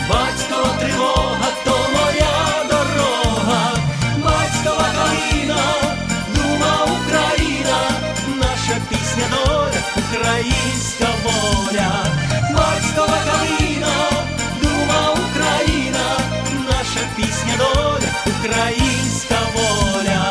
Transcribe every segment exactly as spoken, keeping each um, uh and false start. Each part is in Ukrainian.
Батькова тривога, то моя дорога, батькова калина, дума Україна, наша пісня доля, українська воля. Батькова калина, дума Україна, наша пісня доля, українська воля.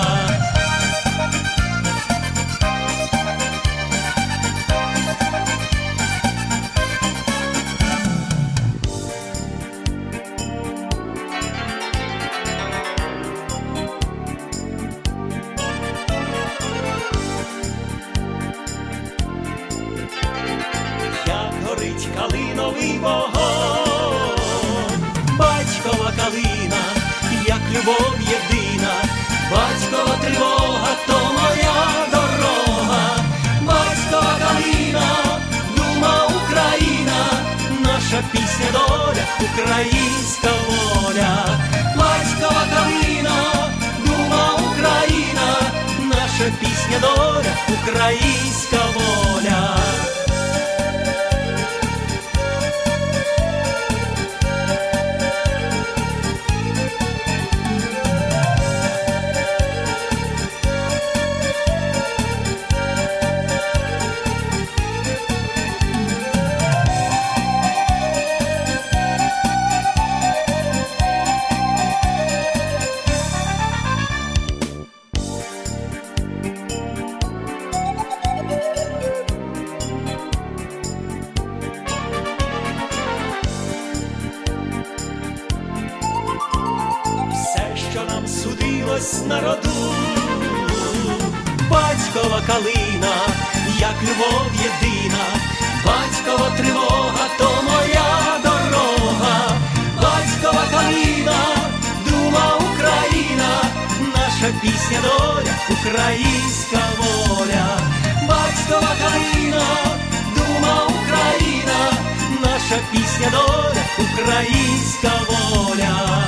Горить калиновий вогонь, батькова калина, як любов єдина, батькова тривога, то моя дорога, батькова калина, дума Україна, наша пісня доля, українська воля. Батькова калина, дума Україна, наша пісня доля, українська воля. Судилось народу, батькова калина, як любов єдина, батькова тривога, то моя дорога, батькова калина, дума Україна, наша пісня доля, українська воля. Батькова калина, дума Україна, наша пісня доля, українська воля.